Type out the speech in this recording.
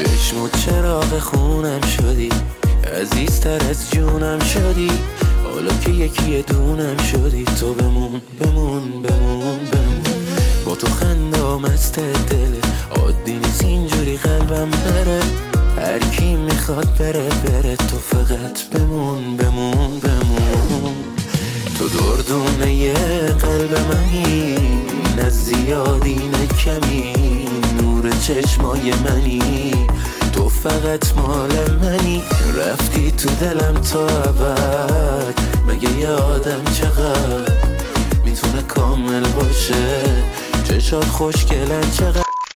چشمت چراغ خونم شدی، عزیزتر از جونم شدی، حالا که یکی دونم شدی. تو بمون بمون بمون بمون، با تو خندام از ته دله، عادی نیست اینجوری قلبم بره، هر کی میخواد بره بره، تو فقط بمون بمون بمون. تو دردونه قلب منی، نه زیادی نه کمی، نور چشمای منی، تو فقط مال منی. رفتی تو دلم تا ابد، مگه یه آدم چقدر میتونه کامل باشه؟ چشات خوشگلن چقدر